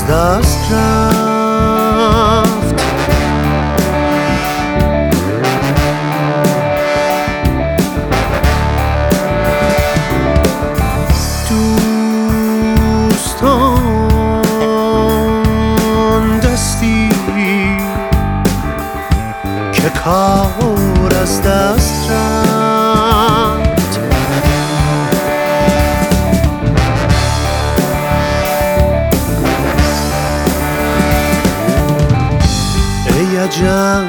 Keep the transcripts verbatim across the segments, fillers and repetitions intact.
دست رفت. دوستان دستی که کار از دست رفت. ای عجب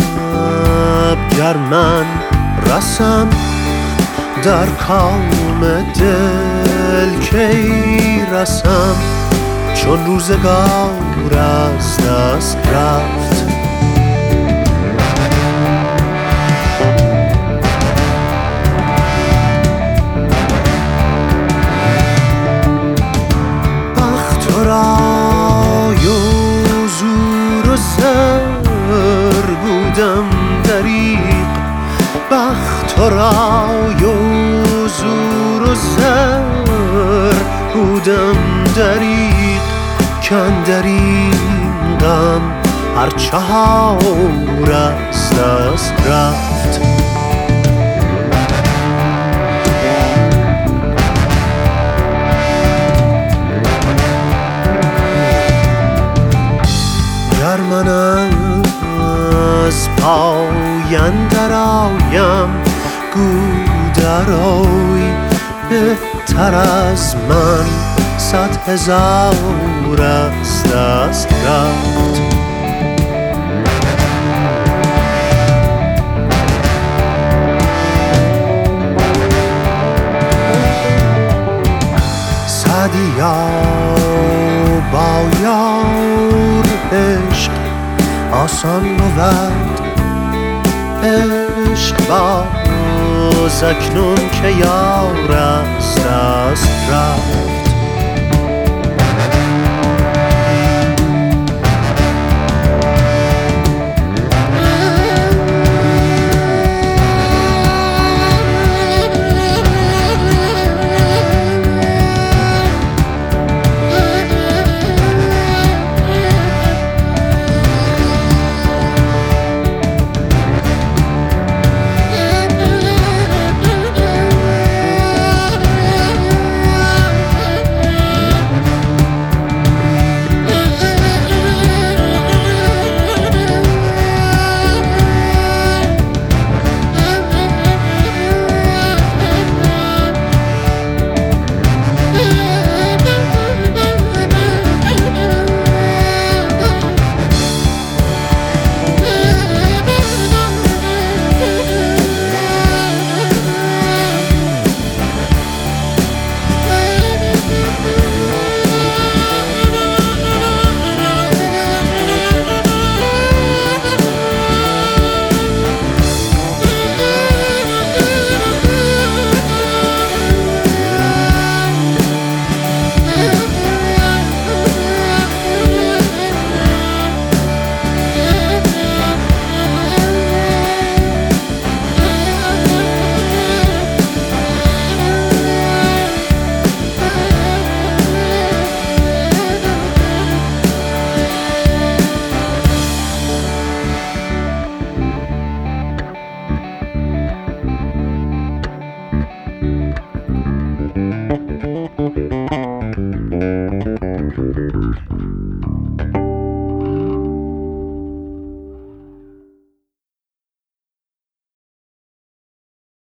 گر من رسم در کام دل کی رسم، چون روزگار از دست رفت. بخت و رای و زور و زر بودم دریغ، بخت و رای و زور و زر بودم دریغ، کاندر این غم هر چهار از دست رفت. گر من از پای اندر آیم گو درآی، بهتر از من صد هزار از دست رفت. سعدیا با یار عشق آسان بود، عشق باز اکنون که یار از دست رفت. Thank you.